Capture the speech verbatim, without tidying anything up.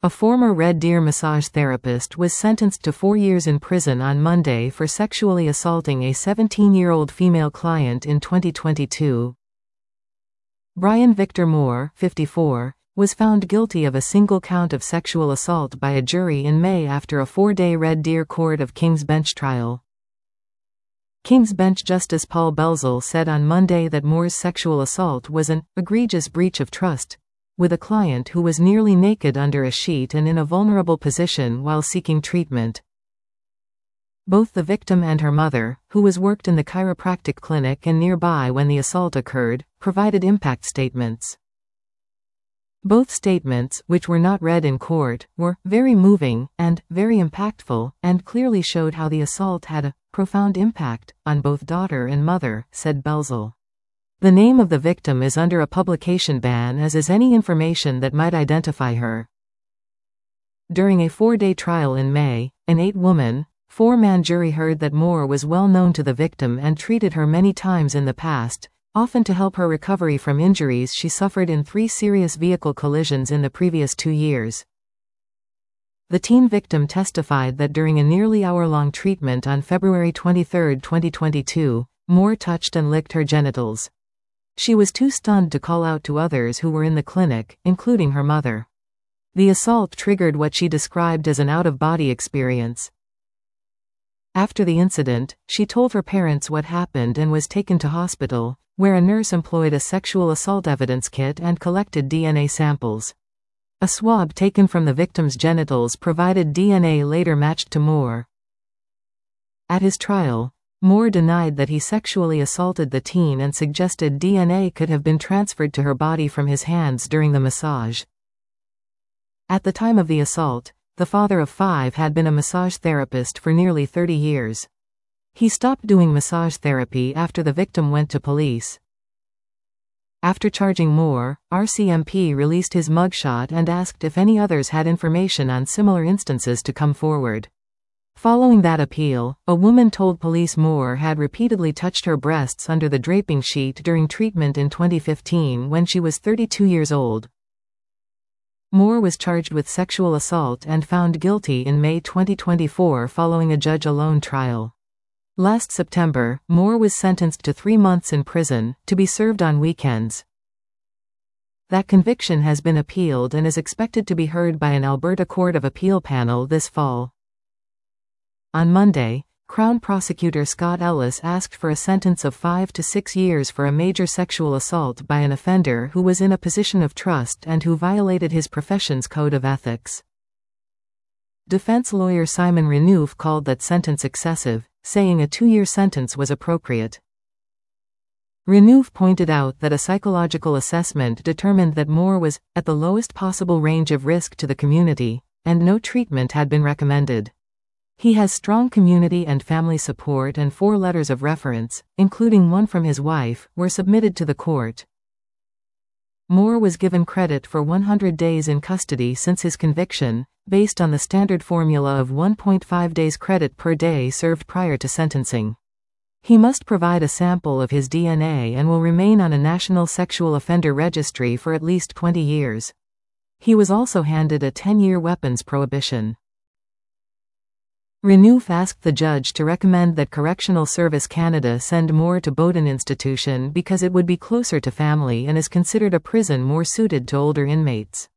A former Red Deer massage therapist was sentenced to four years in prison on Monday for sexually assaulting a seventeen-year-old female client in twenty twenty-two. Brian Victor Moore, fifty-four, was found guilty of a single count of sexual assault by a jury in May after a four-day Red Deer Court of King's Bench trial. King's Bench Justice Paul Belzel said on Monday that Moore's sexual assault was an egregious breach of trust, with a client who was nearly naked under a sheet and in a vulnerable position while seeking treatment. Both the victim and her mother, who was worked in the chiropractic clinic and nearby when the assault occurred, provided impact statements. Both statements, which were not read in court, were very moving and very impactful, and clearly showed how the assault had a profound impact on both daughter and mother, said Belzel. The name of the victim is under a publication ban, as is any information that might identify her. During a four-day trial in May, an eight-woman, four-man jury heard that Moore was well known to the victim and treated her many times in the past, often to help her recovery from injuries she suffered in three serious vehicle collisions in the previous two years. The teen victim testified that during a nearly hour-long treatment on February twenty-third, twenty twenty-two, Moore touched and licked her genitals. She was too stunned to call out to others who were in the clinic, including her mother. The assault triggered what she described as an out-of-body experience. After the incident, she told her parents what happened and was taken to hospital, where a nurse employed a sexual assault evidence kit and collected D N A samples. A swab taken from the victim's genitals provided D N A later matched to Moore. At his trial, Moore denied that he sexually assaulted the teen and suggested D N A could have been transferred to her body from his hands during the massage. At the time of the assault, the father of five had been a massage therapist for nearly thirty years. He stopped doing massage therapy after the victim went to police. After charging Moore, R C M P released his mugshot and asked if any others had information on similar instances to come forward. Following that appeal, a woman told police Moore had repeatedly touched her breasts under the draping sheet during treatment in twenty fifteen when she was thirty-two years old. Moore was charged with sexual assault and found guilty in May twenty twenty-four following a judge-alone trial. Last September, Moore was sentenced to three months in prison, to be served on weekends. That conviction has been appealed and is expected to be heard by an Alberta Court of Appeal panel this fall. On Monday, Crown Prosecutor Scott Ellis asked for a sentence of five to six years for a major sexual assault by an offender who was in a position of trust and who violated his profession's code of ethics. Defense lawyer Simon Renouf called that sentence excessive, saying a two-year sentence was appropriate. Renouf pointed out that a psychological assessment determined that Moore was at the lowest possible range of risk to the community, and no treatment had been recommended. He has strong community and family support, and four letters of reference, including one from his wife, were submitted to the court. Moore was given credit for one hundred days in custody since his conviction, based on the standard formula of one point five days credit per day served prior to sentencing. He must provide a sample of his D N A and will remain on a national sexual offender registry for at least twenty years. He was also handed a ten-year weapons prohibition. Renouf asked the judge to recommend that Correctional Service Canada send Moore to Bowden Institution because it would be closer to family and is considered a prison more suited to older inmates.